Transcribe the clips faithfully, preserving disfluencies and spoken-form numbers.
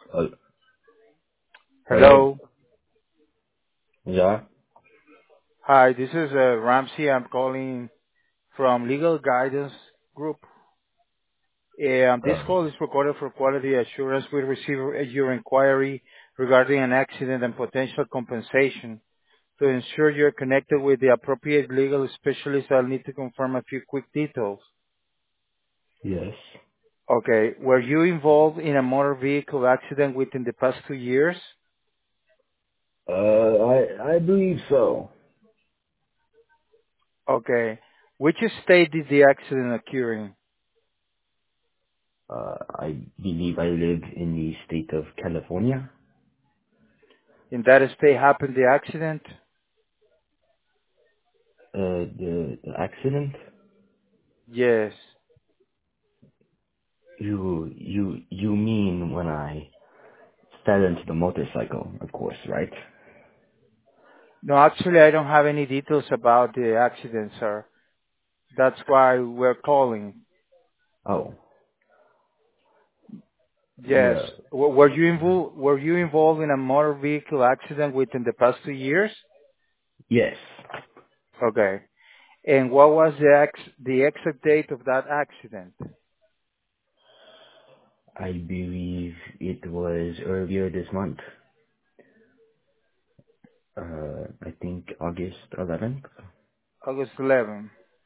Hel- Hello. Hello. Yeah. Hi, this is uh, Ramsey. I'm calling from Legal Guidance Group. Um, this Uh, call is recorded for quality assurance. We receive uh, your inquiry regarding an accident and potential compensation. To ensure you're connected with the appropriate legal specialist, I'll need to confirm a few quick details. yes. Okay. Were you involved in a motor vehicle accident within the past two years? Uh, I I believe so. Okay. Which state did the accident occur in? Uh, I believe I live in the state of California. In that state happened the accident? Uh, the, the accident. Yes. You you you mean when I fell into the motorcycle, of course, right? No, actually, I don't have any details about the accident, sir. That's why we're calling. Oh. Yes. Well. W- Were you involved, were you involved in a motor vehicle accident within the past two years? Yes. Okay. And what was the ex- the exact date of that accident? I believe it was earlier this month. Uh, I think August eleventh. August eleventh.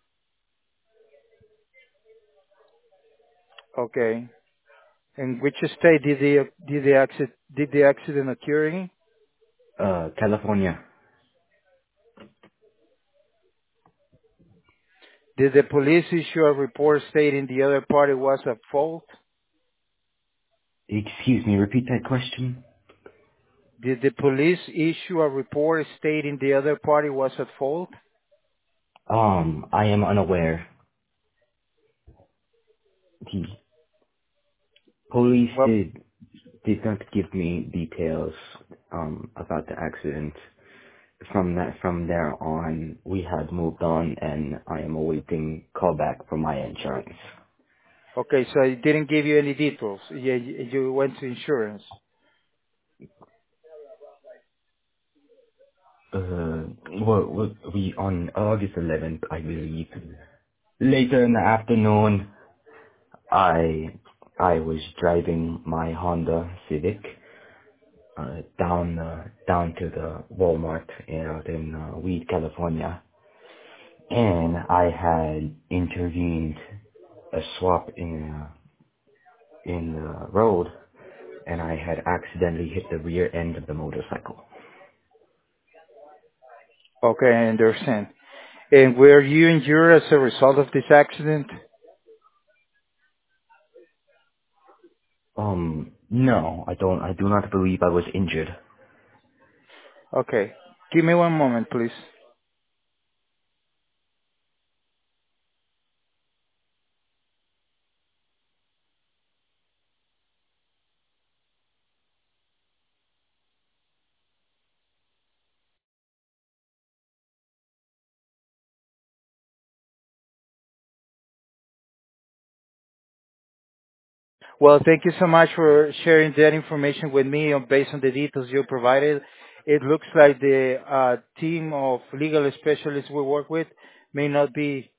Okay. And which state did the, did the accident, did the accident occur in? Uh, California. Did the police issue a report stating the other party was at fault? Excuse me. Repeat that question. Did the police issue a report stating the other party was at fault? Um, I am unaware. The police Well, did did not give me details um about the accident. From that from there on, we had moved on, and I am awaiting callback from my insurance. okay, so it didn't give you any details. You, you went to insurance. Uh, well, well, we on August eleventh, I believe. Later in the afternoon, I I was driving my Honda Civic uh, down uh, down to the Walmart out in uh, Weed, California, and I had intervened a swap in uh, in the road, and I had accidentally hit the rear end of the motorcycle. Okay, I understand. And were you injured as a result of this accident? Um, no, I don't. I do not believe I was injured. Okay. Give me one moment, please. Well, thank you so much for sharing that information with me on, based on the details you provided. It looks like the uh, team of legal specialists we work with may not be